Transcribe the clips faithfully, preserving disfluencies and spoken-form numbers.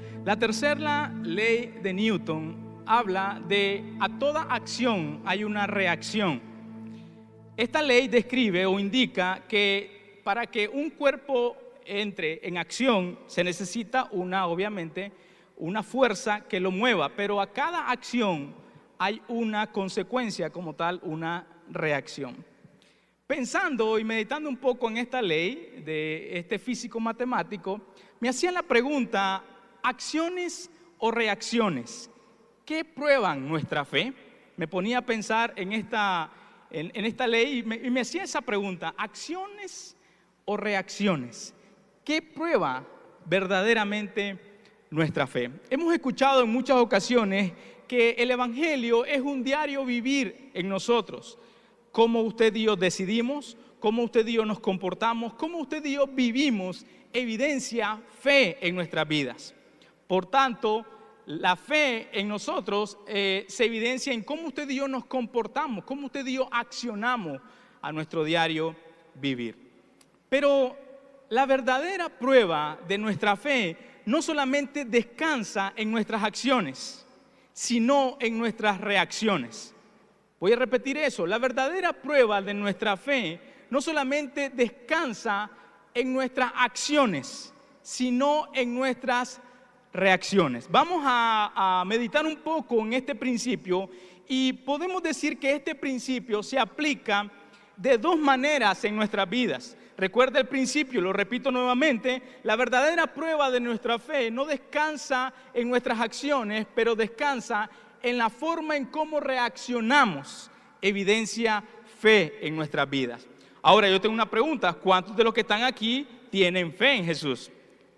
La tercera ley de Newton habla de a toda acción hay una reacción. Esta ley describe o indica que para que un cuerpo entre en acción se necesita una, obviamente, una fuerza que lo mueva, pero a cada acción hay una consecuencia como tal, una reacción. Pensando y meditando un poco en esta ley de este físico matemático, me hacían la pregunta, ¿acciones o reacciones? ¿Qué prueban nuestra fe? Me ponía a pensar en esta, en, en esta ley y me, y me hacía esa pregunta, ¿acciones o reacciones? ¿Qué prueba verdaderamente nuestra fe? Hemos escuchado en muchas ocasiones que el Evangelio es un diario vivir en nosotros. Cómo usted y yo decidimos, cómo usted y yo nos comportamos, cómo usted y yo vivimos, evidencia fe en nuestras vidas. Por tanto, la fe en nosotros eh, se evidencia en cómo usted y yo nos comportamos, cómo usted y yo accionamos a nuestro diario vivir. Pero la verdadera prueba de nuestra fe no solamente descansa en nuestras acciones, sino en nuestras reacciones. Voy a repetir eso, la verdadera prueba de nuestra fe no solamente descansa en nuestras acciones, sino en nuestras reacciones. Vamos a, a meditar un poco en este principio y podemos decir que este principio se aplica de dos maneras en nuestras vidas. Recuerda el principio, lo repito nuevamente, la verdadera prueba de nuestra fe no descansa en nuestras acciones, pero descansa en la forma en cómo reaccionamos, evidencia fe en nuestras vidas. Ahora yo tengo una pregunta, ¿cuántos de los que están aquí tienen fe en Jesús?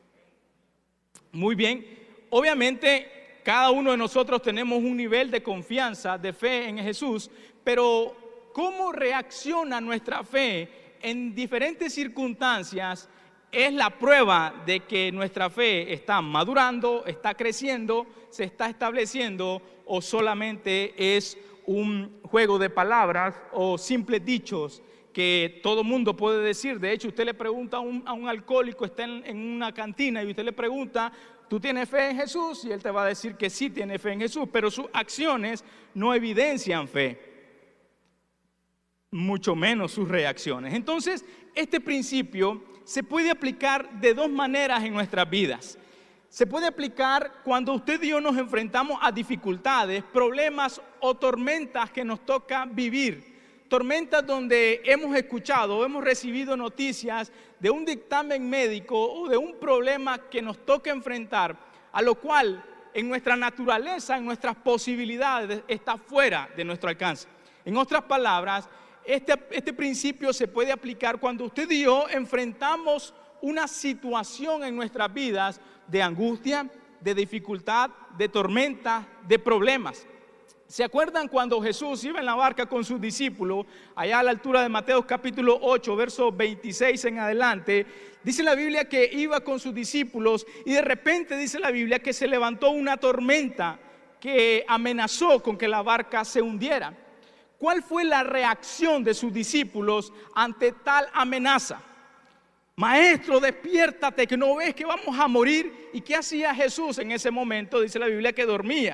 Muy bien, obviamente cada uno de nosotros tenemos un nivel de confianza, de fe en Jesús, pero ¿cómo reacciona nuestra fe en diferentes circunstancias? Es la prueba de que nuestra fe está madurando, está creciendo, se está estableciendo o solamente es un juego de palabras o simples dichos que todo mundo puede decir. De hecho, usted le pregunta a un, a un alcohólico, está en, en una cantina y usted le pregunta, ¿tú tienes fe en Jesús? Y él te va a decir que sí tiene fe en Jesús, pero sus acciones no evidencian fe, mucho menos sus reacciones. Entonces, este principio se puede aplicar de dos maneras en nuestras vidas. Se puede aplicar cuando usted y yo nos enfrentamos a dificultades, problemas o tormentas que nos toca vivir. Tormentas donde hemos escuchado, hemos recibido noticias de un dictamen médico o de un problema que nos toca enfrentar, a lo cual en nuestra naturaleza, en nuestras posibilidades, está fuera de nuestro alcance. En otras palabras, Este, este principio se puede aplicar cuando usted y yo enfrentamos una situación en nuestras vidas de angustia, de dificultad, de tormenta, de problemas. ¿Se acuerdan cuando Jesús iba en la barca con sus discípulos, allá a la altura de Mateo capítulo ocho, verso veintiséis en adelante? Dice la Biblia que iba con sus discípulos y de repente dice la Biblia que se levantó una tormenta que amenazó con que la barca se hundiera. ¿Cuál fue la reacción de sus discípulos ante tal amenaza? Maestro, despiértate, que no ves que vamos a morir. ¿Y qué hacía Jesús en ese momento? Dice la Biblia que dormía.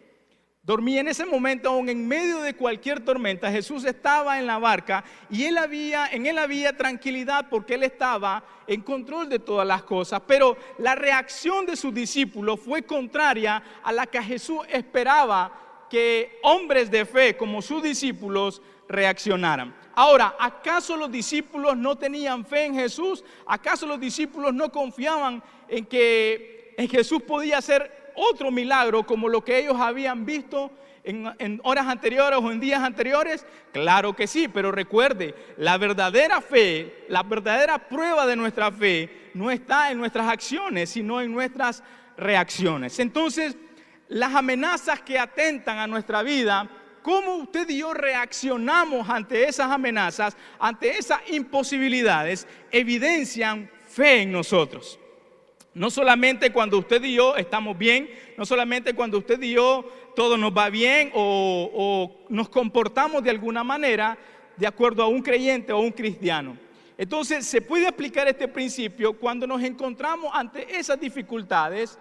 Dormía en ese momento, aún en medio de cualquier tormenta. Jesús estaba en la barca y él había, en él había tranquilidad porque él estaba en control de todas las cosas. Pero la reacción de sus discípulos fue contraria a la que Jesús esperaba que hombres de fe como sus discípulos reaccionaran. Ahora, ¿acaso los discípulos no tenían fe en Jesús? ¿Acaso los discípulos no confiaban en que en Jesús podía hacer otro milagro como lo que ellos habían visto en, en horas anteriores o en días anteriores? Claro que sí, pero recuerde, la verdadera fe, la verdadera prueba de nuestra fe no está en nuestras acciones, sino en nuestras reacciones. Entonces, las amenazas que atentan a nuestra vida, ¿cómo usted y yo reaccionamos ante esas amenazas, ante esas imposibilidades? Evidencian fe en nosotros. No solamente cuando usted y yo estamos bien, no solamente cuando usted y yo todo nos va bien o, o nos comportamos de alguna manera de acuerdo a un creyente o un cristiano. Entonces se puede aplicar este principio cuando nos encontramos ante esas dificultades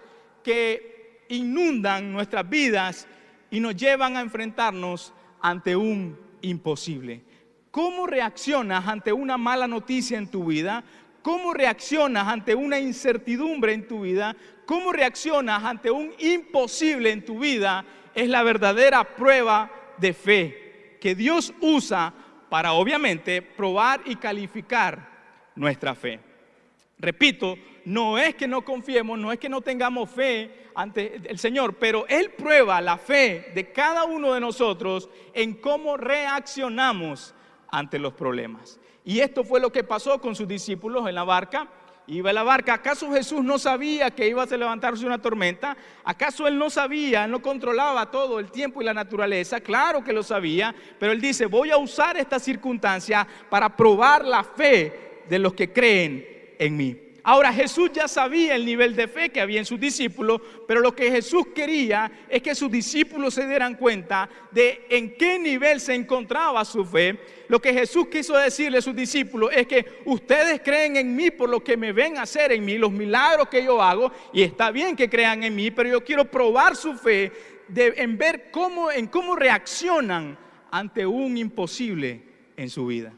que inundan nuestras vidas y nos llevan a enfrentarnos ante un imposible. ¿Cómo reaccionas ante una mala noticia en tu vida? ¿Cómo reaccionas ante una incertidumbre en tu vida? ¿Cómo reaccionas ante un imposible en tu vida? Es la verdadera prueba de fe que Dios usa para, obviamente, probar y calificar nuestra fe. Repito, no es que no confiemos, no es que no tengamos fe ante el Señor, pero Él prueba la fe de cada uno de nosotros en cómo reaccionamos ante los problemas. Y esto fue lo que pasó con sus discípulos en la barca. Iba en la barca. ¿Acaso Jesús no sabía que iba a levantarse una tormenta? ¿Acaso Él no sabía, Él no controlaba todo el tiempo y la naturaleza? Claro que lo sabía, pero Él dice, voy a usar esta circunstancia para probar la fe de los que creen en mí. Ahora, Jesús ya sabía el nivel de fe que había en sus discípulos, pero lo que Jesús quería es que sus discípulos se dieran cuenta de en qué nivel se encontraba su fe. Lo que Jesús quiso decirle a sus discípulos es que ustedes creen en mí por lo que me ven hacer en mí, los milagros que yo hago, y está bien que crean en mí, pero yo quiero probar su fe de, en ver cómo, en cómo reaccionan ante un imposible en su vida.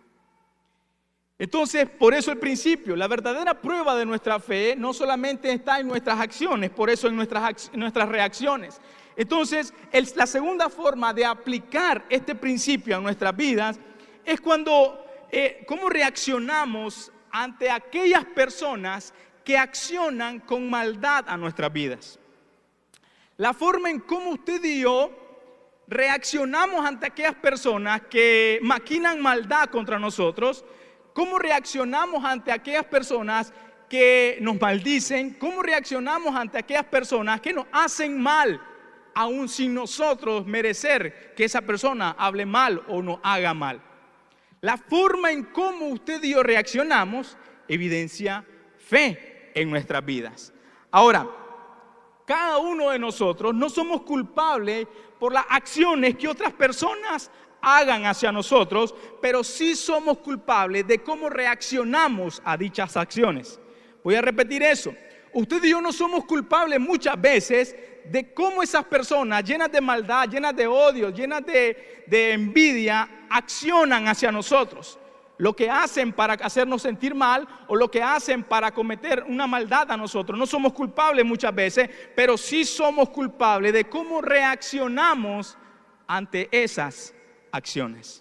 Entonces, por eso el principio, la verdadera prueba de nuestra fe no solamente está en nuestras acciones, por eso en nuestras, en nuestras reacciones. Entonces, el, la segunda forma de aplicar este principio a nuestras vidas es cuando, eh, cómo reaccionamos ante aquellas personas que accionan con maldad a nuestras vidas. La forma en cómo usted y yo reaccionamos ante aquellas personas que maquinan maldad contra nosotros. ¿Cómo reaccionamos ante aquellas personas que nos maldicen? ¿Cómo reaccionamos ante aquellas personas que nos hacen mal, aun sin nosotros merecer que esa persona hable mal o nos haga mal? La forma en cómo usted y yo reaccionamos evidencia fe en nuestras vidas. Ahora, cada uno de nosotros no somos culpables por las acciones que otras personas hagan hacia nosotros, pero sí somos culpables de cómo reaccionamos a dichas acciones. Voy a repetir eso. Usted y yo no somos culpables muchas veces de cómo esas personas llenas de maldad, llenas de odio, llenas de, de envidia, accionan hacia nosotros. Lo que hacen para hacernos sentir mal o lo que hacen para cometer una maldad a nosotros. No somos culpables muchas veces, pero sí somos culpables de cómo reaccionamos ante esas acciones.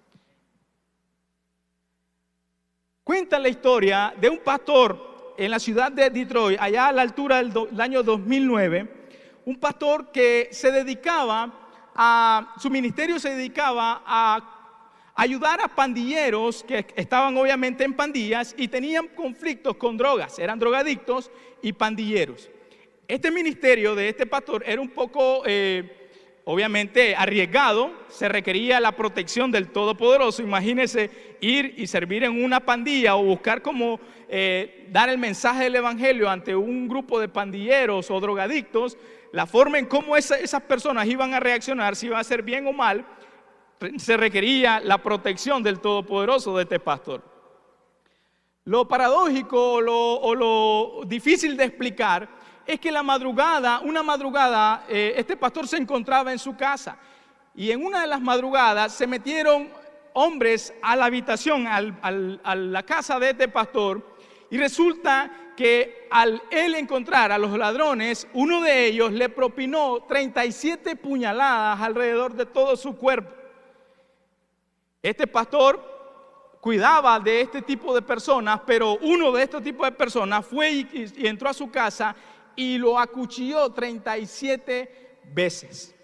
Cuenta la historia de un pastor en la ciudad de Detroit, allá a la altura del, do, del año dos mil nueve, un pastor que se dedicaba a, su ministerio se dedicaba a ayudar a pandilleros que estaban obviamente en pandillas y tenían conflictos con drogas, eran drogadictos y pandilleros. Este ministerio de este pastor era un poco eh, obviamente arriesgado, se requería la protección del Todopoderoso. Imagínese ir y servir en una pandilla o buscar cómo eh, dar el mensaje del Evangelio ante un grupo de pandilleros o drogadictos. La forma en cómo esa, esas personas iban a reaccionar, si iba a ser bien o mal, se requería la protección del Todopoderoso de este pastor. Lo paradójico o lo, o lo difícil de explicar es que la madrugada, una madrugada, eh, este pastor se encontraba en su casa y en una de las madrugadas se metieron hombres a la habitación, al, al, a la casa de este pastor, y resulta que al él encontrar a los ladrones, uno de ellos le propinó treinta y siete puñaladas alrededor de todo su cuerpo. Este pastor cuidaba de este tipo de personas, pero uno de estos tipos de personas fue y, y entró a su casa y lo acuchilló treinta y siete veces.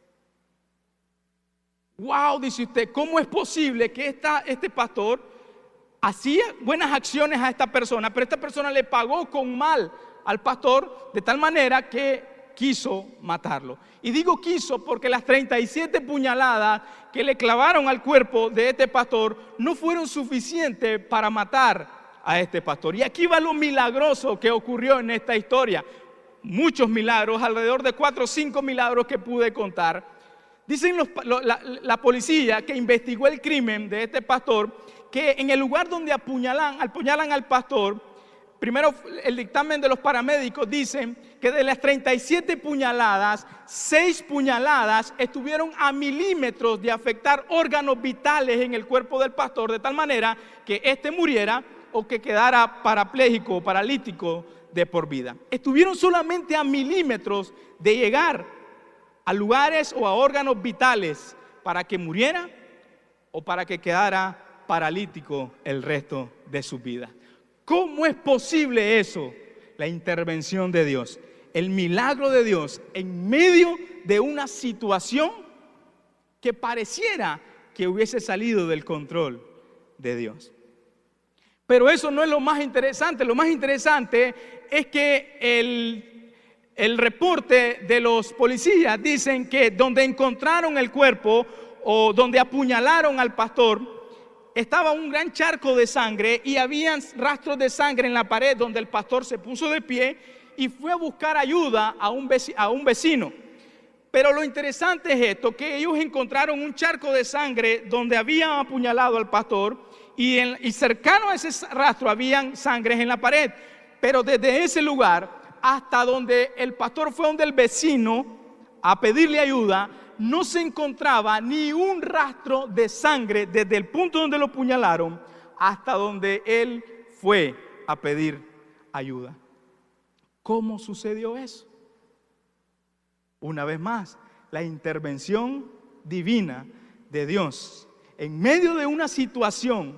Wow, dice usted, ¿cómo es posible que esta, este pastor hacía buenas acciones a esta persona, pero esta persona le pagó con mal al pastor de tal manera que quiso matarlo? Y digo quiso porque las treinta y siete puñaladas que le clavaron al cuerpo de este pastor no fueron suficientes para matar a este pastor. Y aquí va lo milagroso que ocurrió en esta historia. Muchos milagros, alrededor de cuatro o cinco milagros que pude contar. Dicen los, lo, la, la policía que investigó el crimen de este pastor que en el lugar donde apuñalan, apuñalan al pastor, primero el dictamen de los paramédicos dice que de las treinta y siete puñaladas, seis puñaladas estuvieron a milímetros de afectar órganos vitales en el cuerpo del pastor, de tal manera que éste muriera o que quedara parapléjico o paralítico de por vida. Estuvieron solamente a milímetros de llegar a lugares o a órganos vitales para que muriera o para que quedara paralítico el resto de su vida. ¿Cómo es posible eso? La intervención de Dios, el milagro de Dios en medio de una situación que pareciera que hubiese salido del control de Dios. Pero eso no es lo más interesante. Lo más interesante es que el, el reporte de los policías dicen que donde encontraron el cuerpo o donde apuñalaron al pastor, estaba un gran charco de sangre y habían rastros de sangre en la pared donde el pastor se puso de pie y fue a buscar ayuda a un vecino, a un vecino. Pero lo interesante es esto, que ellos encontraron un charco de sangre donde habían apuñalado al pastor y, en, y cercano a ese rastro habían sangres en la pared. Pero desde ese lugar hasta donde el pastor fue donde el vecino a pedirle ayuda, no se encontraba ni un rastro de sangre desde el punto donde lo apuñalaron hasta donde él fue a pedir ayuda. ¿Cómo sucedió eso? Una vez más, la intervención divina de Dios en medio de una situación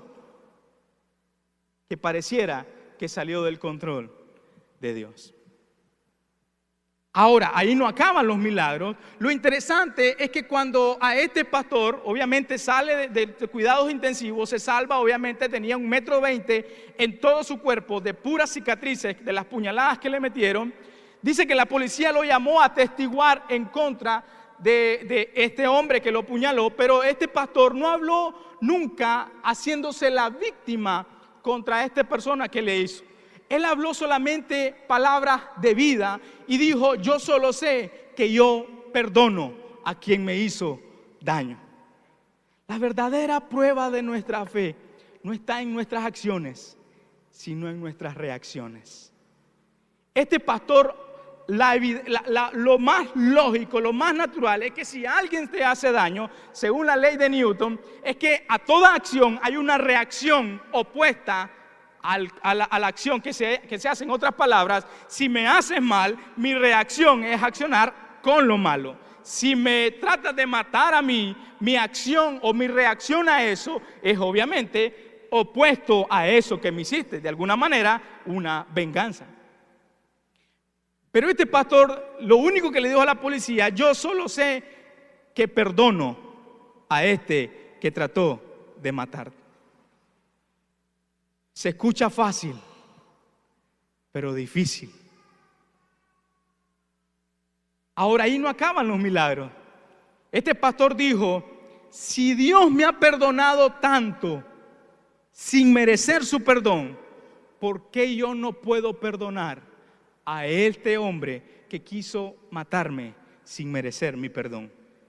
que pareciera que salió del control de Dios. Ahora, ahí no acaban los milagros. Lo interesante es que cuando a este pastor, obviamente sale de, de, de cuidados intensivos, se salva, obviamente tenía un metro veinte en todo su cuerpo de puras cicatrices de las puñaladas que le metieron. Dice que la policía lo llamó a atestiguar en contra de, de este hombre que lo apuñaló, pero este pastor no habló nunca haciéndose la víctima contra esta persona que le hizo. Él habló solamente palabras de vida y dijo: yo solo sé que yo perdono a quien me hizo daño. La verdadera prueba de nuestra fe no está en nuestras acciones, sino en nuestras reacciones. Este pastor, la, la, la, lo más lógico, lo más natural es que si alguien te hace daño, según la ley de Newton, es que a toda acción hay una reacción opuesta Al, a, la, a la acción que se, que se hace. En otras palabras, si me haces mal, mi reacción es accionar con lo malo. Si me tratas de matar a mí, mi acción o mi reacción a eso es obviamente opuesto a eso que me hiciste. De alguna manera, una venganza. Pero este pastor, lo único que le dijo a la policía: yo solo sé que perdono a este que trató de matarte. Se escucha fácil, pero difícil. Ahora, ahí no acaban los milagros. Este pastor dijo: si Dios me ha perdonado tanto sin merecer su perdón, ¿por qué yo no puedo perdonar a este hombre que quiso matarme sin merecer mi perdón?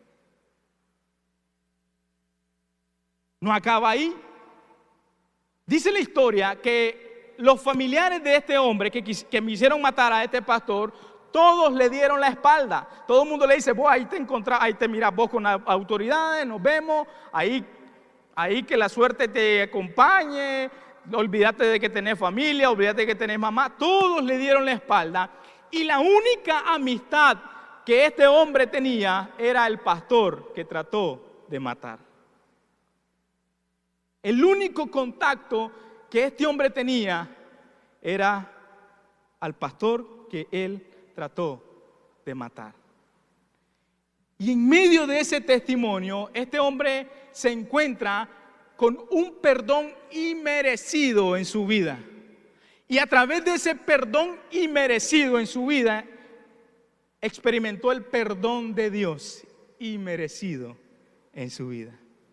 No acaba ahí. Dice la historia que los familiares de este hombre que, que me hicieron matar a este pastor, todos le dieron la espalda. Todo el mundo le dice: vos ahí te encontrás, ahí te miras vos con las autoridades, nos vemos, ahí, ahí que la suerte te acompañe, olvídate de que tenés familia, olvídate de que tenés mamá. Todos le dieron la espalda y la única amistad que este hombre tenía era el pastor que trató de matar. El único contacto que este hombre tenía era al pastor que él trató de matar. Y en medio de ese testimonio, este hombre se encuentra con un perdón inmerecido en su vida. Y a través de ese perdón inmerecido en su vida, experimentó el perdón de Dios inmerecido en su vida.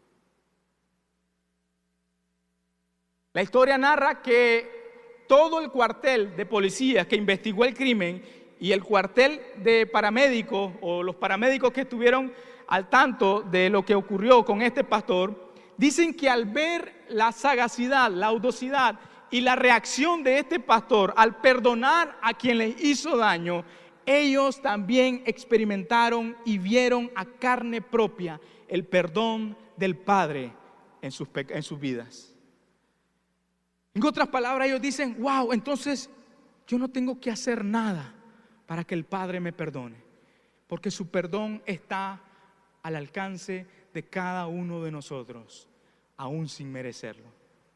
La historia narra que todo el cuartel de policías que investigó el crimen y el cuartel de paramédicos o los paramédicos que estuvieron al tanto de lo que ocurrió con este pastor, dicen que al ver la sagacidad, la audacidad y la reacción de este pastor al perdonar a quien les hizo daño, ellos también experimentaron y vieron a carne propia el perdón del Padre en sus, en sus vidas. En otras palabras, ellos dicen, wow, entonces yo no tengo que hacer nada para que el Padre me perdone, porque su perdón está al alcance de cada uno de nosotros, aún sin merecerlo.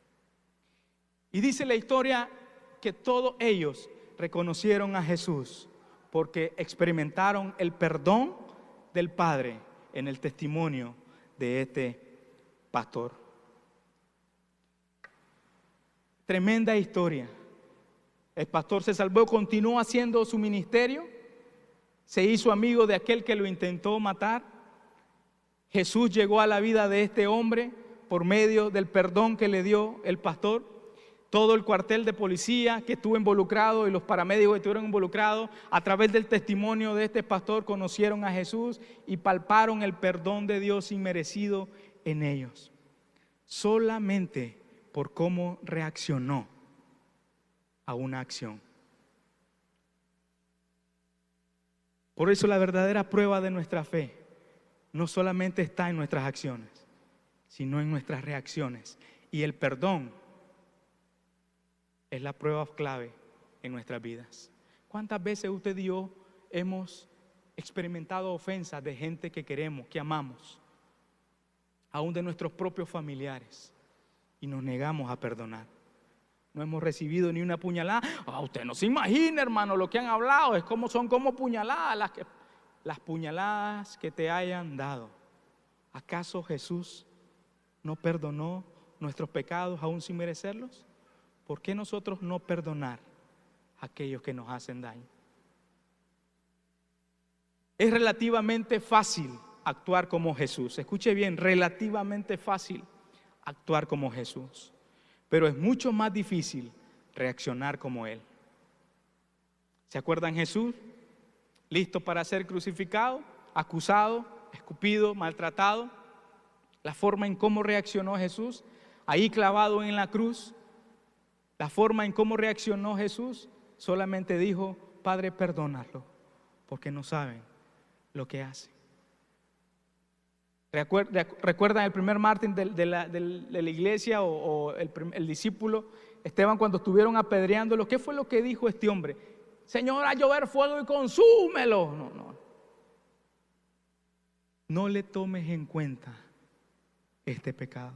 Y dice la historia que todos ellos reconocieron a Jesús porque experimentaron el perdón del Padre en el testimonio de este pastor. Tremenda historia. El pastor se salvó, continuó haciendo su ministerio, se hizo amigo de aquel que lo intentó matar. Jesús llegó a la vida de este hombre por medio del perdón que le dio el pastor. Todo el cuartel de policía que estuvo involucrado y los paramédicos que estuvieron involucrados, a través del testimonio de este pastor, conocieron a Jesús y palparon el perdón de Dios inmerecido en ellos, solamente por cómo reaccionó a una acción. Por eso la verdadera prueba de nuestra fe no solamente está en nuestras acciones, sino en nuestras reacciones. Y el perdón es la prueba clave en nuestras vidas. ¿Cuántas veces usted y yo hemos experimentado ofensas de gente que queremos, que amamos, aún de nuestros propios familiares, y nos negamos a perdonar? No hemos recibido ni una puñalada. Oh, usted no se imagina, hermano, lo que han hablado. Es como, son como puñaladas las, que, las puñaladas que te hayan dado. ¿Acaso Jesús no perdonó nuestros pecados aún sin merecerlos? ¿Por qué nosotros no perdonar a aquellos que nos hacen daño? Es relativamente fácil actuar como Jesús. Escuche bien, relativamente fácil actuar como Jesús. Pero es mucho más difícil reaccionar como Él. ¿Se acuerdan Jesús? Listo para ser crucificado, acusado, escupido, maltratado. La forma en cómo reaccionó Jesús, ahí clavado en la cruz. La forma en cómo reaccionó Jesús, solamente dijo, Padre, perdónalo, porque no saben lo que hacen. ¿Recuerdan el primer mártir de, de, la, de la iglesia o, o el, el discípulo Esteban cuando estuvieron apedreándolo? ¿Qué fue lo que dijo este hombre? Señor, a llover fuego y consúmelo. No, no. No le tomes en cuenta este pecado.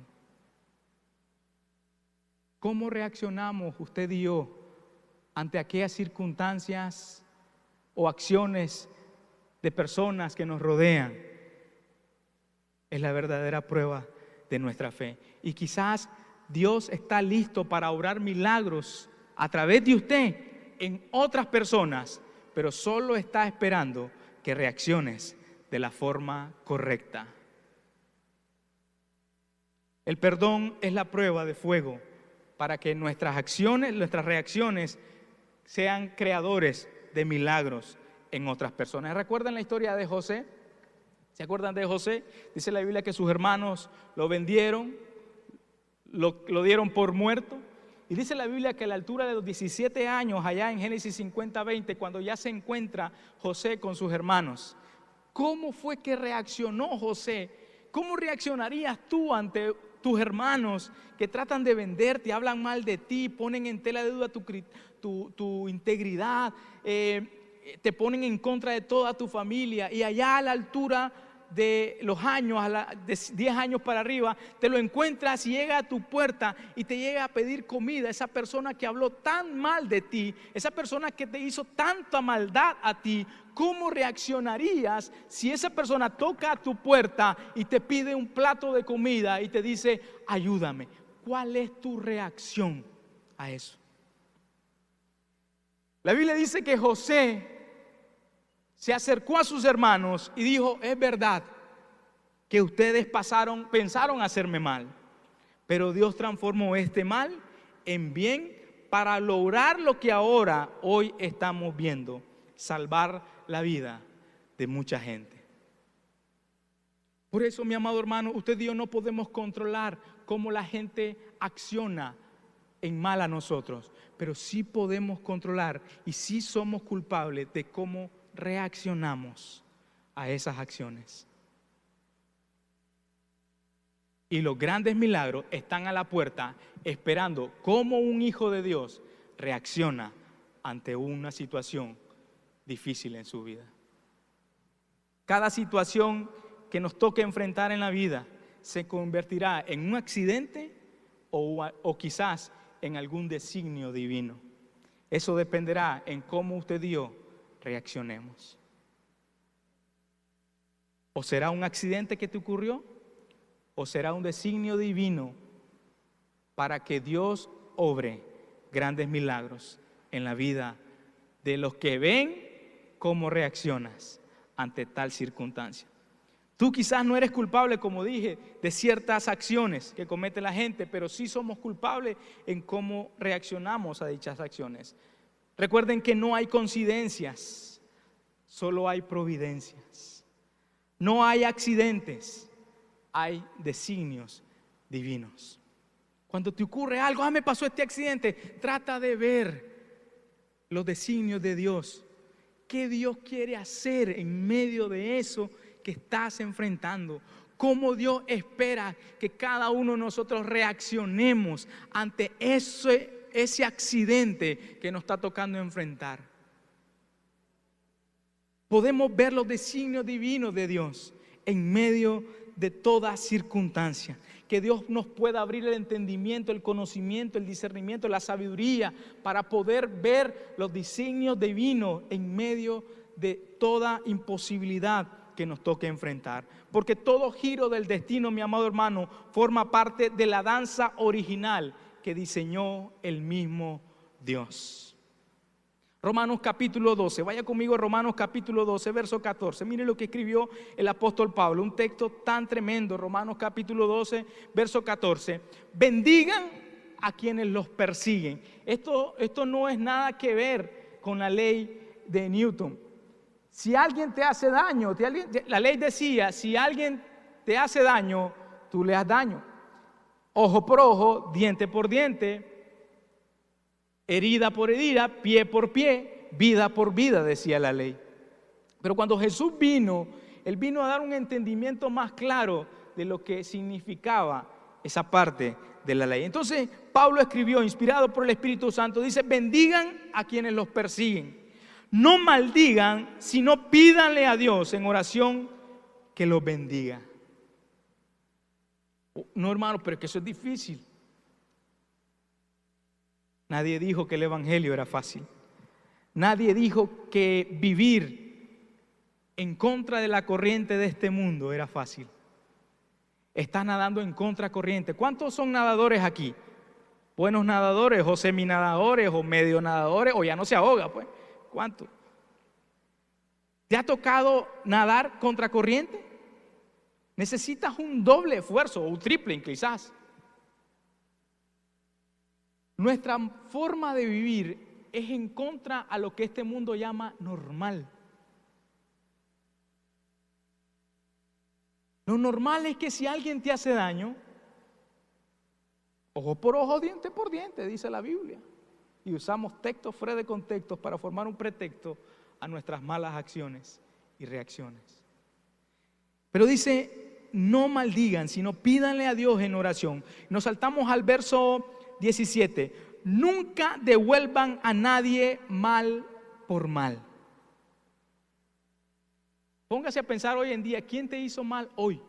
¿Cómo reaccionamos usted y yo ante aquellas circunstancias o acciones de personas que nos rodean? Es la verdadera prueba de nuestra fe. Y quizás Dios está listo para obrar milagros a través de usted en otras personas, pero solo está esperando que reacciones de la forma correcta. El perdón es la prueba de fuego para que nuestras acciones, nuestras reacciones sean creadores de milagros en otras personas. ¿Recuerdan la historia de José? ¿Se acuerdan de José? Dice la Biblia que sus hermanos lo vendieron, lo, lo dieron por muerto. Y dice la Biblia que a la altura de los diecisiete años, allá en Génesis cincuenta, veinte, cuando ya se encuentra José con sus hermanos, ¿cómo fue que reaccionó José? ¿Cómo reaccionarías tú ante tus hermanos que tratan de venderte, hablan mal de ti, ponen en tela de duda tu, tu, tu integridad, eh, te ponen en contra de toda tu familia, y allá a la altura de los años, a la, de diez años para arriba, te lo encuentras y llega a tu puerta y te llega a pedir comida? Esa persona que habló tan mal de ti, esa persona que te hizo tanta maldad a ti, ¿cómo reaccionarías si esa persona toca a tu puerta y te pide un plato de comida y te dice, ayúdame? ¿Cuál es tu reacción a eso? La Biblia dice que José se acercó a sus hermanos y dijo, es verdad que ustedes pasaron, pensaron hacerme mal, pero Dios transformó este mal en bien para lograr lo que ahora, hoy estamos viendo, salvar la vida de mucha gente. Por eso, mi amado hermano, usted y yo no podemos controlar cómo la gente acciona en mal a nosotros, pero sí podemos controlar y sí somos culpables de cómo reaccionamos a esas acciones. Y los grandes milagros están a la puerta esperando cómo un hijo de Dios reacciona ante una situación difícil en su vida. Cada situación que nos toque enfrentar en la vida se convertirá en un accidente o, o quizás en algún designio divino. Eso dependerá en cómo usted y yo reaccionemos. ¿O será un accidente que te ocurrió? ¿O será un designio divino para que Dios obre grandes milagros en la vida de los que ven cómo reaccionas ante tal circunstancia? Tú quizás no eres culpable, como dije, de ciertas acciones que comete la gente, pero sí somos culpables en cómo reaccionamos a dichas acciones. Recuerden que no hay coincidencias, solo hay providencias. No hay accidentes, hay designios divinos. Cuando te ocurre algo, ah, me pasó este accidente, trata de ver los designios de Dios. ¿Qué Dios quiere hacer en medio de eso que estás enfrentando? ¿Cómo Dios espera que cada uno de nosotros reaccionemos ante ese, ese accidente que nos está tocando enfrentar? Podemos ver los designios divinos de Dios en medio de toda circunstancia. Que Dios nos pueda abrir el entendimiento, el conocimiento, el discernimiento, la sabiduría para poder ver los designios divinos en medio de toda imposibilidad que nos toque enfrentar. Porque todo giro del destino, mi amado hermano, forma parte de la danza original que diseñó el mismo Dios. Romanos capítulo doce, vaya conmigo a Romanos capítulo doce, verso catorce. Mire lo que escribió el apóstol Pablo, un texto tan tremendo. Romanos capítulo doce, verso catorce. Bendigan a quienes los persiguen. Esto, esto no es nada que ver con la ley de Newton. Si alguien te hace daño, la ley decía, si alguien te hace daño, tú le das daño. Ojo por ojo, diente por diente, herida por herida, pie por pie, vida por vida, decía la ley. Pero cuando Jesús vino, Él vino a dar un entendimiento más claro de lo que significaba esa parte de la ley. Entonces, Pablo escribió, inspirado por el Espíritu Santo, dice, bendigan a quienes los persiguen. No maldigan, sino pídanle a Dios en oración que los bendiga. No, hermano, pero es que eso es difícil. Nadie dijo que el evangelio era fácil. Nadie dijo que vivir en contra de la corriente de este mundo era fácil. Estás nadando en contracorriente. ¿Cuántos son nadadores aquí? Buenos nadadores o seminadadores o medio nadadores o ya no se ahoga, pues. ¿Cuántos? ¿Te ha tocado nadar contracorriente? Necesitas un doble esfuerzo o un triple quizás. Nuestra forma de vivir es en contra a lo que este mundo llama normal. Lo normal es que si alguien te hace daño, ojo por ojo, diente por diente, dice la Biblia. Y usamos textos fuera de contextos para formar un pretexto a nuestras malas acciones y reacciones. Pero dice, no maldigan, sino pídanle a Dios en oración. Nos saltamos al verso diecisiete. Nunca devuelvan a nadie mal por mal. Póngase a pensar hoy en día, ¿quién te hizo mal hoy?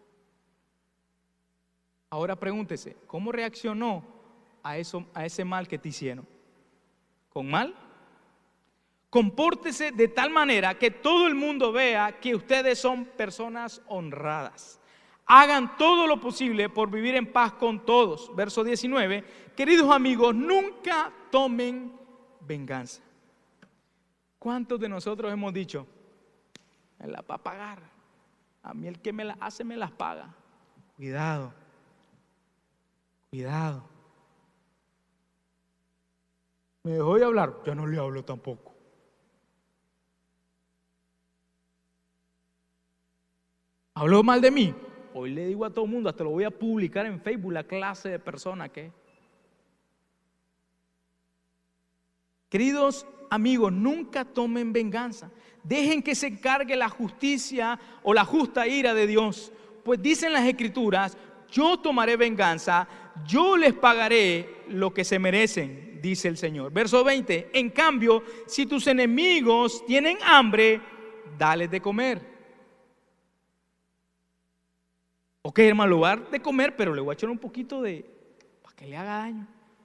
Ahora pregúntese, ¿cómo reaccionó a, eso, a ese mal que te hicieron? ¿Con mal? Compórtese de tal manera que todo el mundo vea que ustedes son personas honradas. Hagan todo lo posible por vivir en paz con todos. Verso diecinueve. Queridos amigos, nunca tomen venganza. ¿Cuántos de nosotros hemos dicho, me la va a pagar? A mí el que me la hace me las paga. Cuidado, cuidado. ¿Me dejó de hablar? Ya no le hablo tampoco. ¿Habló mal de mí? Hoy le digo a todo el mundo, hasta lo voy a publicar en Facebook, la clase de persona que es. Queridos amigos, nunca tomen venganza. Dejen que se encargue la justicia o la justa ira de Dios. Pues dicen las Escrituras, yo tomaré venganza, yo les pagaré lo que se merecen, dice el Señor. Verso veinte, en cambio, si tus enemigos tienen hambre, dales de comer. Ok, hermano, le voy a dar de comer, pero le voy a echar un poquito de, para que le haga daño.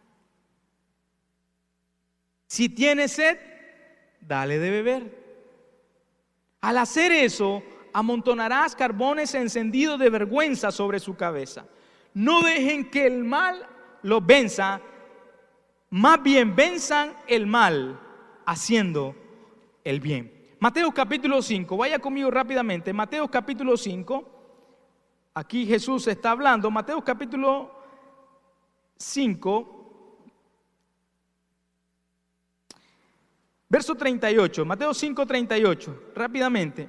Si tiene sed, dale de beber. Al hacer eso, amontonarás carbones encendidos de vergüenza sobre su cabeza. No dejen que el mal los venza, más bien venzan el mal haciendo el bien. Mateo capítulo cinco, vaya conmigo rápidamente. Mateo capítulo cinco, aquí Jesús está hablando. Mateo capítulo cinco, verso treinta y ocho, Mateo cinco, treinta y ocho, rápidamente.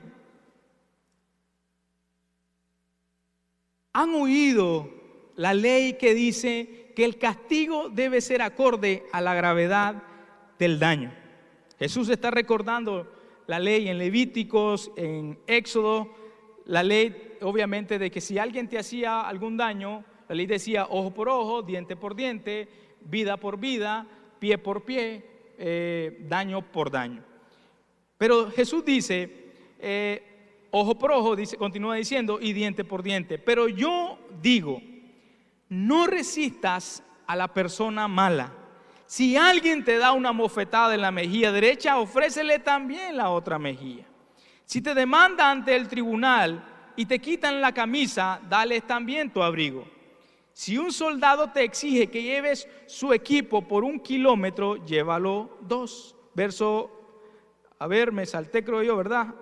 ¿Han oído la ley que dice que el castigo debe ser acorde a la gravedad del daño? Jesús está recordando la ley en Levíticos, en Éxodo, la ley obviamente de que si alguien te hacía algún daño, la ley decía ojo por ojo, diente por diente, vida por vida, pie por pie, Eh, daño por daño. Pero Jesús dice eh, ojo por ojo, dice, continúa diciendo, y diente por diente. Pero yo digo, no resistas a la persona mala. Si alguien te da una bofetada en la mejilla derecha, ofrécele también la otra mejilla. Si te demanda ante el tribunal y te quitan la camisa, dale también tu abrigo. Si un soldado te exige que lleves su equipo por un kilómetro, llévalo dos. Verso, a ver, me salté creo yo, ¿verdad?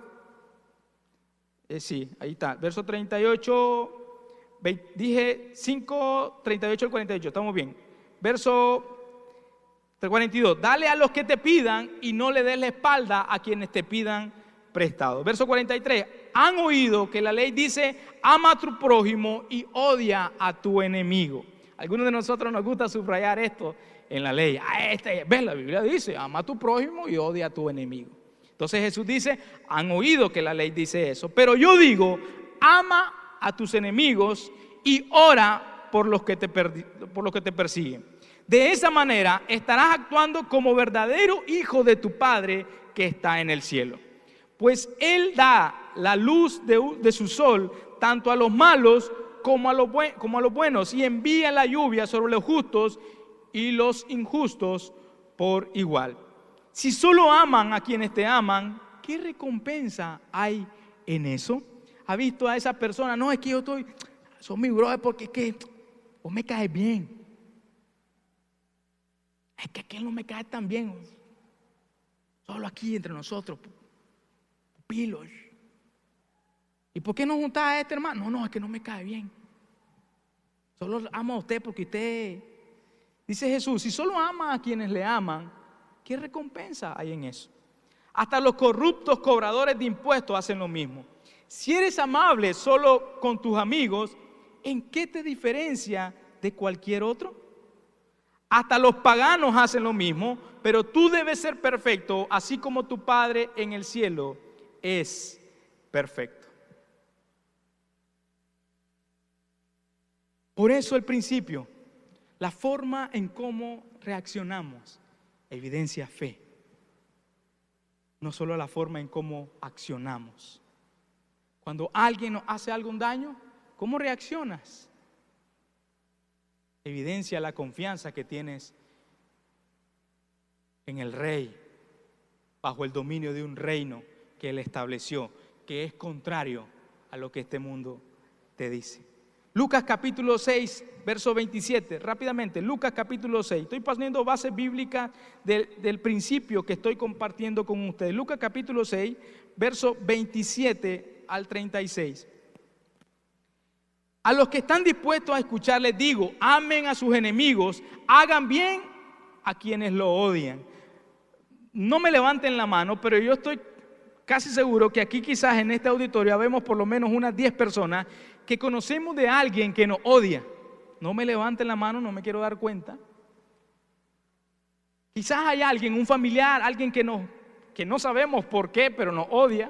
Eh, sí, ahí está. Verso treinta y ocho, veinte, dije cinco, treinta y ocho al cuarenta y ocho, estamos bien. Verso cuarenta y dos, dale a los que te pidan y no le des la espalda a quienes te pidan prestado. Verso cuarenta y tres, han oído que la ley dice, ama a tu prójimo y odia a tu enemigo. Algunos de nosotros nos gusta subrayar esto en la ley. Ah, este, ves, la Biblia dice, ama a tu prójimo y odia a tu enemigo. Entonces Jesús dice, han oído que la ley dice eso. Pero yo digo, ama a tus enemigos y ora por los que te, por los que te persiguen. De esa manera estarás actuando como verdadero hijo de tu Padre que está en el cielo. Pues Él da la luz de, de su sol tanto a los malos como a, los buen, como a los buenos, y envía la lluvia sobre los justos y los injustos por igual. Si solo aman a quienes te aman, ¿qué recompensa hay en eso? ¿Ha visto a esa persona? No, es que yo estoy, son mi brother porque es que vos me caes bien. Es que aquel no me cae tan bien. Solo aquí entre nosotros. Pilos. ¿Y por qué no juntás a este hermano? No, no, es que no me cae bien. Solo amo a usted porque usted, dice Jesús, si solo ama a quienes le aman, ¿qué recompensa hay en eso? Hasta los corruptos cobradores de impuestos hacen lo mismo. Si eres amable solo con tus amigos, ¿en qué te diferencia de cualquier otro? Hasta los paganos hacen lo mismo, pero tú debes ser perfecto, así como tu Padre en el cielo es perfecto. Por eso el principio, la forma en cómo reaccionamos evidencia fe, no solo la forma en cómo accionamos. Cuando alguien nos hace algún daño, ¿cómo reaccionas? Evidencia la confianza que tienes en el Rey, bajo el dominio de un reino que Él estableció, que es contrario a lo que este mundo te dice. Lucas capítulo seis, verso veintisiete, rápidamente, Lucas capítulo seis. Estoy poniendo bases bíblicas del, del principio que estoy compartiendo con ustedes. Lucas capítulo seis, verso veintisiete al treinta y seis. A los que están dispuestos a escuchar les digo, amen a sus enemigos, hagan bien a quienes lo odian. No me levanten la mano, pero yo estoy casi seguro que aquí quizás en este auditorio vemos por lo menos unas diez personas que conocemos de alguien que nos odia. No me levanten la mano, no me quiero dar cuenta. Quizás hay alguien, un familiar, alguien que, nos, que no sabemos por qué, pero nos odia.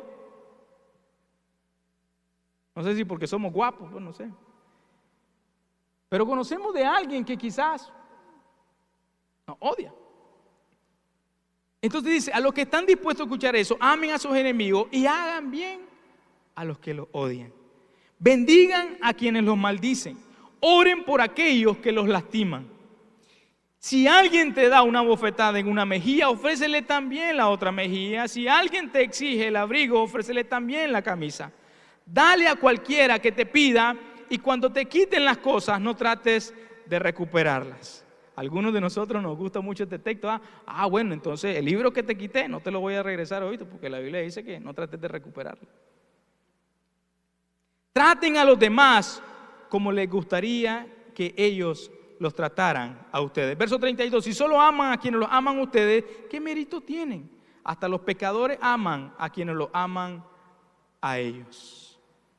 No sé si porque somos guapos, pues no sé. Pero conocemos de alguien que quizás nos odia. Entonces dice, a los que están dispuestos a escuchar eso, amen a sus enemigos y hagan bien a los que los odian. Bendigan a quienes los maldicen. Oren por aquellos que los lastiman. Si alguien te da una bofetada en una mejilla, ofrécele también la otra mejilla. Si alguien te exige el abrigo, ofrécele también la camisa. Dale a cualquiera que te pida y cuando te quiten las cosas, no trates de recuperarlas. A algunos de nosotros nos gusta mucho este texto. Ah, ah, bueno, entonces el libro que te quité no te lo voy a regresar hoy, porque la Biblia dice que no trates de recuperarlo. Traten a los demás como les gustaría que ellos los trataran a ustedes. Verso treinta y dos, si solo aman a quienes los aman ustedes, ¿qué mérito tienen? Hasta los pecadores aman a quienes los aman a ellos.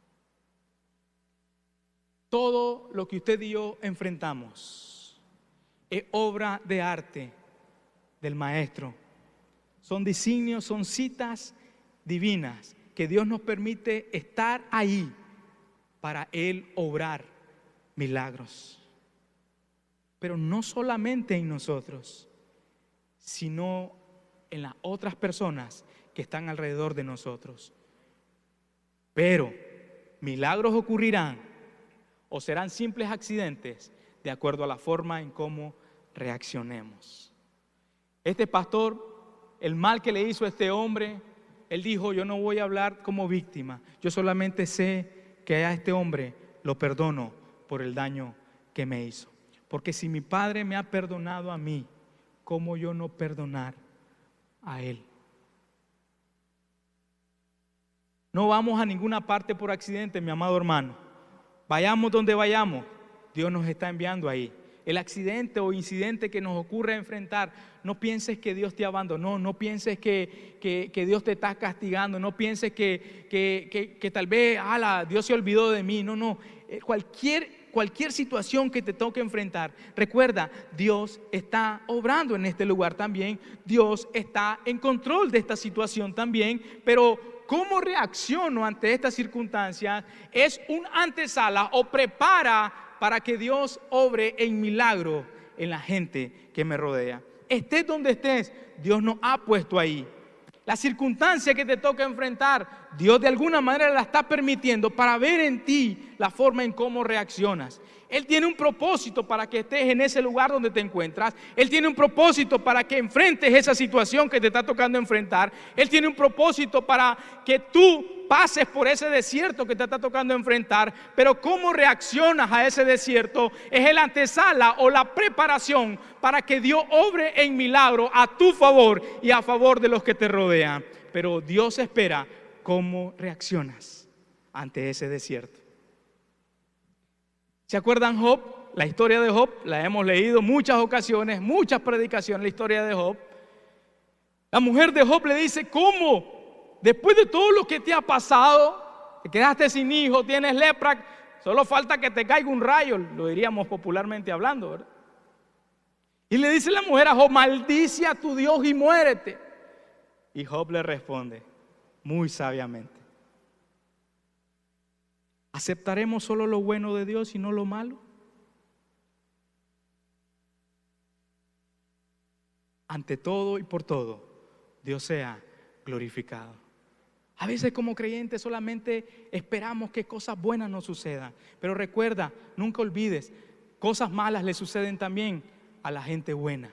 Todo lo que usted y yo enfrentamos es obra de arte del Maestro. Son designios, son citas divinas que Dios nos permite estar ahí para Él obrar milagros. Pero no solamente en nosotros, sino en las otras personas que están alrededor de nosotros. Pero milagros ocurrirán o serán simples accidentes de acuerdo a la forma en cómo reaccionemos. Este pastor, el mal que le hizo a este hombre, él dijo, yo no voy a hablar como víctima, yo solamente sé que a este hombre lo perdono por el daño que me hizo. Porque si mi Padre me ha perdonado a mí, ¿cómo yo no perdonar a Él? No vamos a ninguna parte por accidente, mi amado hermano. Vayamos donde vayamos, Dios nos está enviando ahí. El accidente o incidente que nos ocurre enfrentar, no pienses que Dios te abandonó, no pienses que, que, que Dios te está castigando, no pienses que, que, que, que tal vez ala, Dios se olvidó de mí. No, no, cualquier Cualquier situación que te toque enfrentar, recuerda, Dios está obrando en este lugar también. Dios está en control de esta situación también. Pero cómo reacciono ante estas circunstancias es un antesala o prepara para que Dios obre en milagro en la gente que me rodea. Estés donde estés, Dios nos ha puesto ahí. La circunstancia que te toca enfrentar, Dios de alguna manera la está permitiendo para ver en ti la forma en cómo reaccionas. Él tiene un propósito para que estés en ese lugar donde te encuentras. Él tiene un propósito para que enfrentes esa situación que te está tocando enfrentar. Él tiene un propósito para que tú pases por ese desierto que te está tocando enfrentar. Pero cómo reaccionas a ese desierto es el antesala o la preparación para que Dios obre en milagro a tu favor y a favor de los que te rodean. Pero Dios espera cómo reaccionas ante ese desierto. ¿Se acuerdan Job? La historia de Job la hemos leído muchas ocasiones, muchas predicaciones, la historia de Job. La mujer de Job le dice, ¿cómo? Después de todo lo que te ha pasado, te quedaste sin hijo, tienes lepra, solo falta que te caiga un rayo, lo diríamos popularmente hablando, ¿verdad? Y le dice la mujer a Job, maldice a tu Dios y muérete. Y Job le responde, muy sabiamente, ¿aceptaremos solo lo bueno de Dios y no lo malo? Ante todo y por todo, Dios sea glorificado. A veces como creyentes solamente esperamos que cosas buenas nos sucedan. Pero recuerda, nunca olvides, cosas malas le suceden también a la gente buena.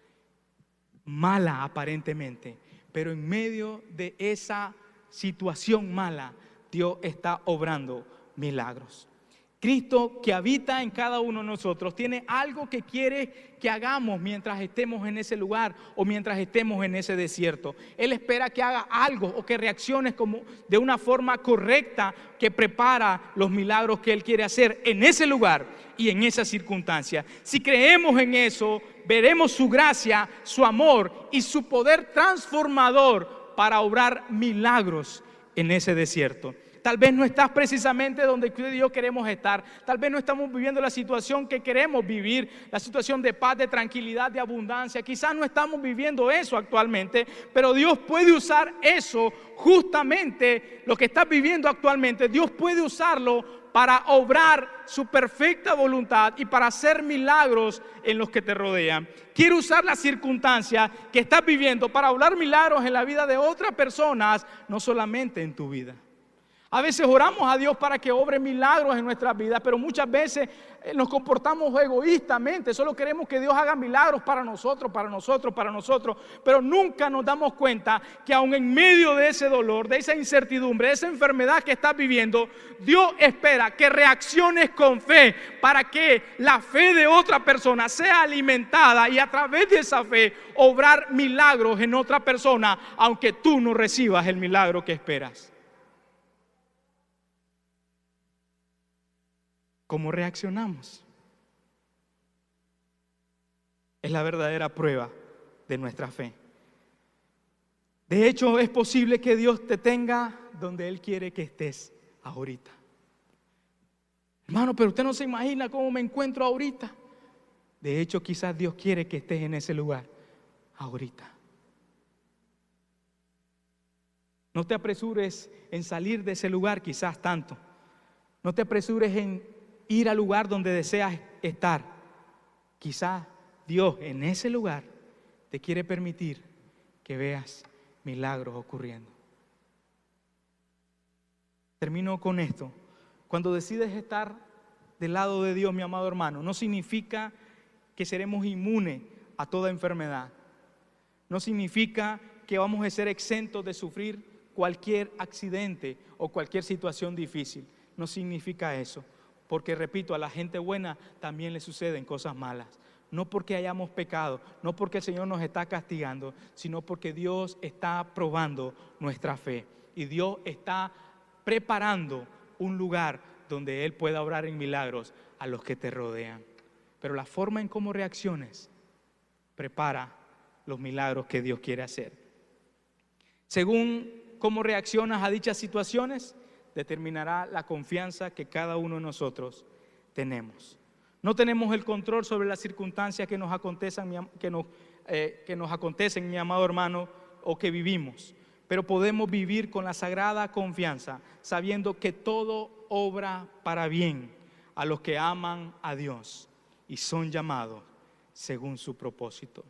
Mala aparentemente, pero en medio de esa situación mala, Dios está obrando milagros. Cristo que habita en cada uno de nosotros tiene algo que quiere que hagamos mientras estemos en ese lugar o mientras estemos en ese desierto. Él espera que haga algo o que reacciones como de una forma correcta que prepara los milagros que Él quiere hacer en ese lugar y en esa circunstancia. Si creemos en eso, veremos su gracia, su amor y su poder transformador para obrar milagros en ese desierto. Tal vez no estás precisamente donde usted y yo queremos estar. Tal vez no estamos viviendo la situación que queremos vivir, la situación de paz, de tranquilidad, de abundancia. Quizás no estamos viviendo eso actualmente, pero Dios puede usar eso, justamente lo que estás viviendo actualmente. Dios puede usarlo para obrar su perfecta voluntad y para hacer milagros en los que te rodean. Quiere usar las circunstancias que estás viviendo para obrar milagros en la vida de otras personas, no solamente en tu vida. A veces oramos a Dios para que obre milagros en nuestras vidas, pero muchas veces nos comportamos egoístamente. Solo queremos que Dios haga milagros para nosotros, para nosotros, para nosotros. Pero nunca nos damos cuenta que aun en medio de ese dolor, de esa incertidumbre, de esa enfermedad que estás viviendo, Dios espera que reacciones con fe para que la fe de otra persona sea alimentada y a través de esa fe obrar milagros en otra persona, aunque tú no recibas el milagro que esperas. ¿Cómo reaccionamos? Es la verdadera prueba de nuestra fe. De hecho, es posible que Dios te tenga donde Él quiere que estés ahorita. Hermano, pero usted no se imagina cómo me encuentro ahorita. De hecho, quizás Dios quiere que estés en ese lugar ahorita. No te apresures en salir de ese lugar quizás tanto. No te apresures en ir al lugar donde deseas estar. Quizás Dios en ese lugar te quiere permitir que veas milagros ocurriendo. Termino con esto. Cuando decides estar del lado de Dios, mi amado hermano, no significa que seremos inmunes a toda enfermedad. No significa que vamos a ser exentos de sufrir cualquier accidente o cualquier situación difícil. No significa eso. Porque repito, a la gente buena también le suceden cosas malas. No porque hayamos pecado, no porque el Señor nos está castigando, sino porque Dios está probando nuestra fe. Y Dios está preparando un lugar donde Él pueda obrar en milagros a los que te rodean. Pero la forma en cómo reacciones prepara los milagros que Dios quiere hacer. Según cómo reaccionas a dichas situaciones, determinará la confianza que cada uno de nosotros tenemos. No tenemos el control sobre las circunstancias que nos acontecen, que nos, eh, que nos acontecen, mi amado hermano, o que vivimos. Pero podemos vivir con la sagrada confianza, sabiendo que todo obra para bien a los que aman a Dios y son llamados según su propósito.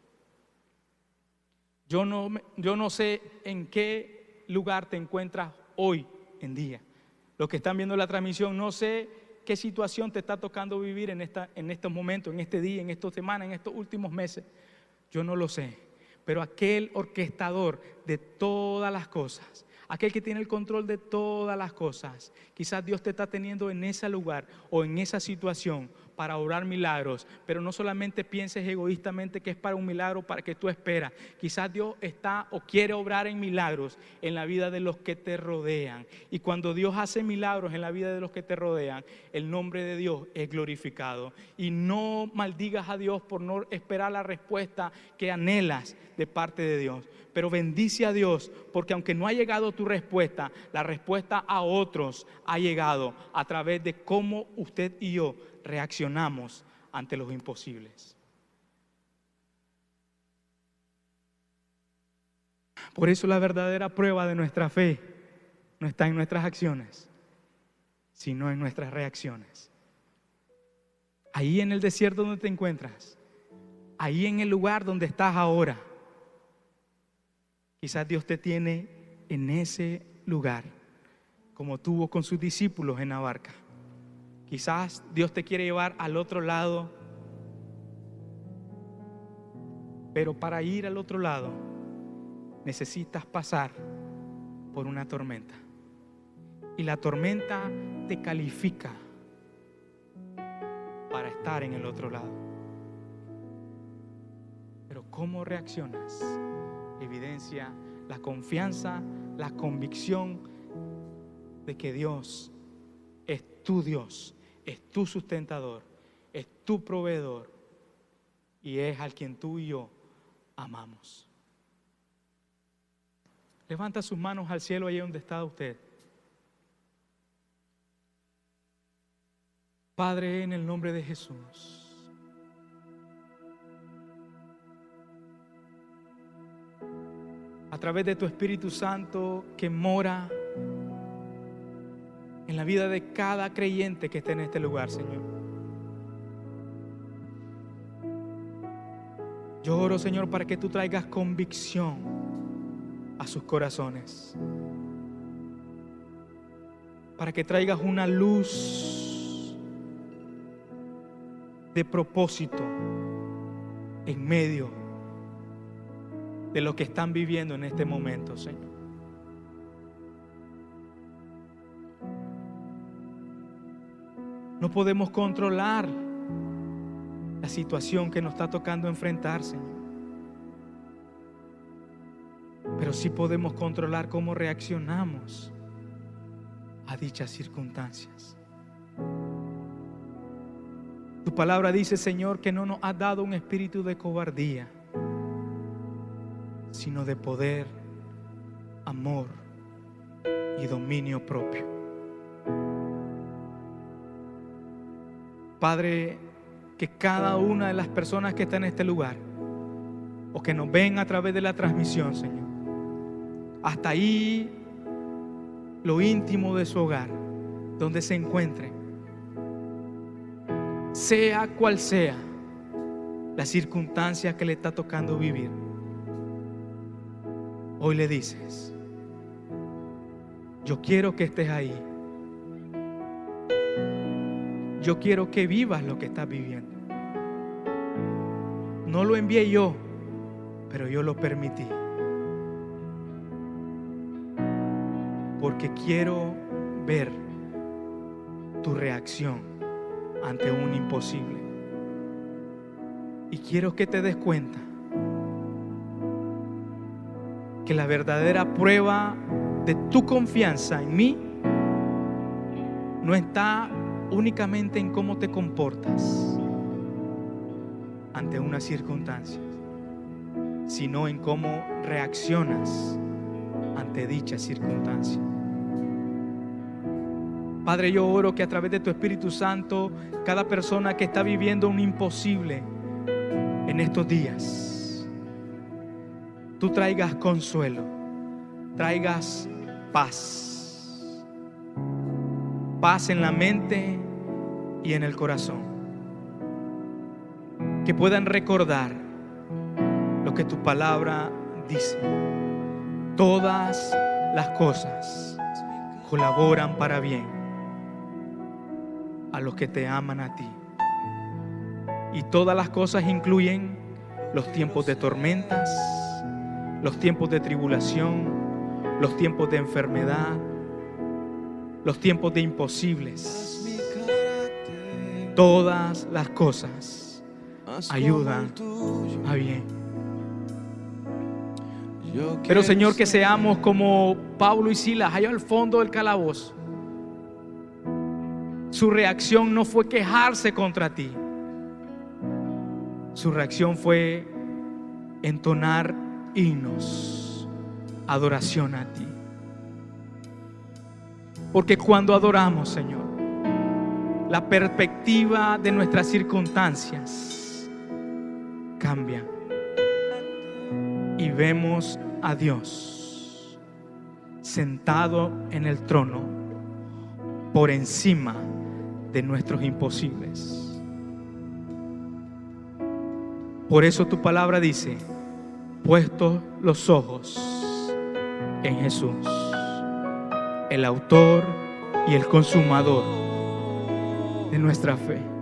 Yo no, yo no sé en qué lugar te encuentras hoy en día. Los que están viendo la transmisión, no sé qué situación te está tocando vivir en, esta, en estos momentos, en este día, en estas semanas, en estos últimos meses. Yo no lo sé, pero aquel orquestador de todas las cosas, aquel que tiene el control de todas las cosas, quizás Dios te está teniendo en ese lugar o en esa situación para obrar milagros, pero no solamente pienses egoístamente que es para un milagro para que tú esperas. Quizás Dios está o quiere obrar en milagros en la vida de los que te rodean. Y cuando Dios hace milagros en la vida de los que te rodean, el nombre de Dios es glorificado. Y no maldigas a Dios por no esperar la respuesta que anhelas de parte de Dios. Pero bendice a Dios porque aunque no ha llegado tu respuesta, la respuesta a otros ha llegado a través de cómo usted y yo reaccionamos ante los imposibles. Por eso la verdadera prueba de nuestra fe no está en nuestras acciones, sino en nuestras reacciones. Ahí en el desierto donde te encuentras, ahí en el lugar donde estás ahora, quizás Dios te tiene en ese lugar, como tuvo con sus discípulos en la barca. Quizás Dios te quiere llevar al otro lado, pero para ir al otro lado necesitas pasar por una tormenta. Y la tormenta te califica para estar en el otro lado. Pero ¿cómo reaccionas? Evidencia la confianza, la convicción de que Dios es tu Dios, es tu sustentador, es tu proveedor y es al quien tú y yo amamos. Levanta sus manos al cielo allí donde está usted. Padre, en el nombre de Jesús, a través de tu Espíritu Santo que mora en la vida de cada creyente que esté en este lugar, Señor. Yo oro, Señor, para que tú traigas convicción a sus corazones, para que traigas una luz de propósito en medio de lo que están viviendo en este momento, Señor. No podemos controlar la situación que nos está tocando enfrentar, Señor, pero sí podemos controlar cómo reaccionamos a dichas circunstancias. Tu palabra dice, Señor, que no nos has dado un espíritu de cobardía, sino de poder, amor y dominio propio. Padre, que cada una de las personas que están en este lugar o que nos ven a través de la transmisión, Señor, hasta ahí lo íntimo de su hogar, donde se encuentren, sea cual sea la circunstancia que le está tocando vivir, hoy le dices: yo quiero que estés ahí. Yo quiero que vivas lo que estás viviendo. No lo envié yo, pero yo lo permití, porque quiero ver tu reacción ante un imposible. Y quiero que te des cuenta que la verdadera prueba de tu confianza en mí no está únicamente en cómo te comportas ante una circunstancia, sino en cómo reaccionas ante dicha circunstancia. Padre, yo oro que a través de tu Espíritu Santo, cada persona que está viviendo un imposible en estos días, tú traigas consuelo, traigas paz. Paz en la mente y en el corazón. Que puedan recordar lo que tu palabra dice. Todas las cosas colaboran para bien a los que te aman a ti. Y todas las cosas incluyen los tiempos de tormentas, los tiempos de tribulación, los tiempos de enfermedad, los tiempos de imposibles. Todas las cosas ayudan a bien. Pero, Señor, que seamos como Pablo y Silas allá al fondo del calabozo. Su reacción no fue quejarse contra ti. Su reacción fue entonar himnos, adoración a ti. Porque cuando adoramos, Señor, la perspectiva de nuestras circunstancias cambia y vemos a Dios sentado en el trono por encima de nuestros imposibles. Por eso tu palabra dice: puestos los ojos en Jesús, el autor y el consumador de nuestra fe.